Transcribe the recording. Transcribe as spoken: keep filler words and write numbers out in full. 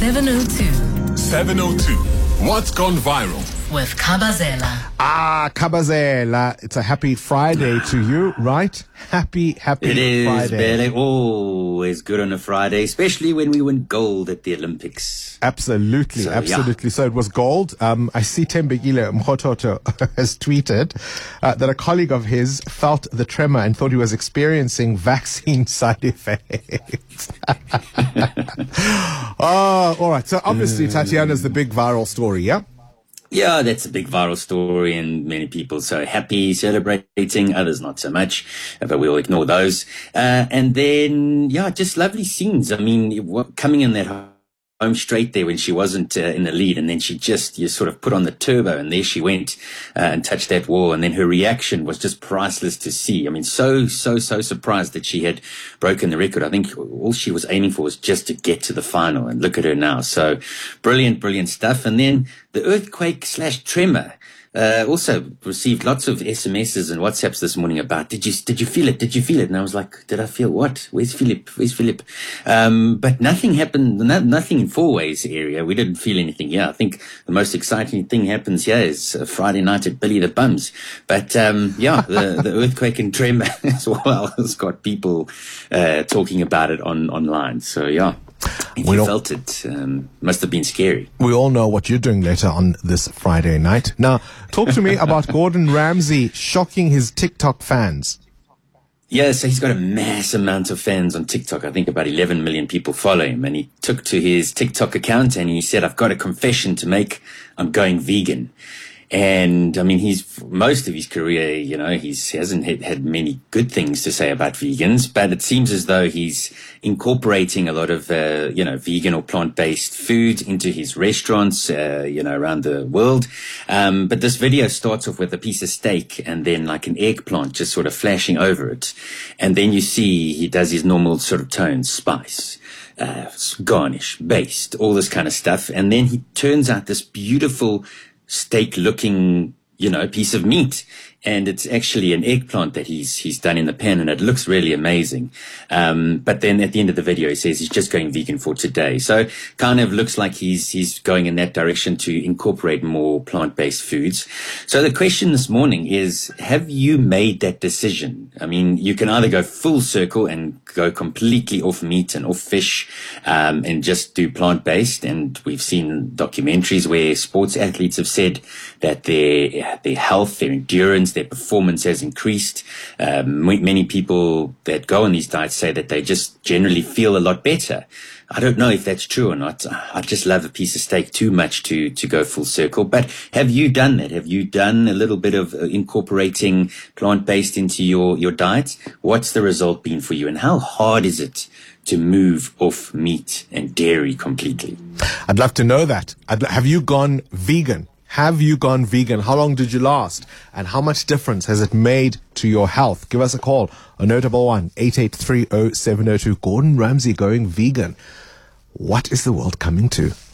seven oh two. seven oh two. What's gone viral? With Kabazela. Ah, Kabazela. It's a happy Friday to you, right? Happy, happy It is, Friday. Bele. Always good on a Friday, especially when we win gold at the Olympics. Absolutely, So, absolutely. yeah. So it was gold. Um, I see Tembekile Mkhototo has tweeted uh, that a colleague of his felt the tremor and thought he was experiencing vaccine side effects. Oh, all right. So obviously Tatiana's the big viral story, yeah? Yeah, that's a big viral story, and many people so happy, celebrating, others not so much, but we'll ignore those. Uh, and then, yeah, just lovely scenes. I mean, what, coming in that home straight there when she wasn't uh, in the lead, and then she just, you sort of put on the turbo, and there she went uh, and touched that wall, and then her reaction was just priceless to see. I mean, so, so, so surprised that she had broken the record. I think all she was aiming for was just to get to the final, and look at her now. So brilliant, brilliant stuff. And then the earthquake slash tremor. Uh, also received lots of S M Ses and WhatsApps this morning about, did you, did you feel it? Did you feel it? And I was like, did I feel what? Where's Philip? Where's Philip? Um, but nothing happened, no, nothing in Fourways area. We didn't feel anything here. I think the most exciting thing happens here is uh, Friday night at Billy the Bums. But, um, yeah, the, the earthquake and tremor as well has got people, uh, talking about it on, online. So, yeah. If We you don't- felt it, um, must have been scary. We all know what you're doing later on this Friday night. Now, talk to me about Gordon Ramsay shocking his TikTok fans. Yeah, so he's got a mass amount of fans on TikTok. I think about eleven million people follow him. And he took to his TikTok account and he said, I've got a confession to make. I'm going vegan. And I mean, he's most of his career, you know, he's, he hasn't had, had many good things to say about vegans, but it seems as though he's incorporating a lot of, uh, you know, vegan or plant-based food into his restaurants, uh, you know, around the world. Um, but this video starts off with a piece of steak and then like an eggplant just sort of flashing over it. And then you see he does his normal sort of tones, spice. Uh, garnish, based, all this kind of stuff. And then he turns out this beautiful steak looking, you know, piece of meat. And it's actually an eggplant that he's, he's done in the pan, and it looks really amazing. Um, but then at the end of the video, he says he's just going vegan for today. So kind of looks like he's, he's going in that direction to incorporate more plant-based foods. So the question this morning is, have you made that decision? I mean, you can either go full circle and go completely off meat and off fish, um, and just do plant-based. And we've seen documentaries where sports athletes have said that their, their health, their endurance, their performance has increased. Um, many people that go on these diets say that they just generally feel a lot better. I don't know if that's true or not. I just love a piece of steak too much to, to go full circle. But have you done that? Have you done a little bit of incorporating plant-based into your, your diet? What's the result been for you? And how hard is it to move off meat and dairy completely? I'd love to know that. I'd, have you gone vegan? Have you gone vegan? How long did you last? And how much difference has it made to your health? Give us a call on zero one one, eight eight three zero seven zero two. Gordon Ramsay going vegan. What is the world coming to?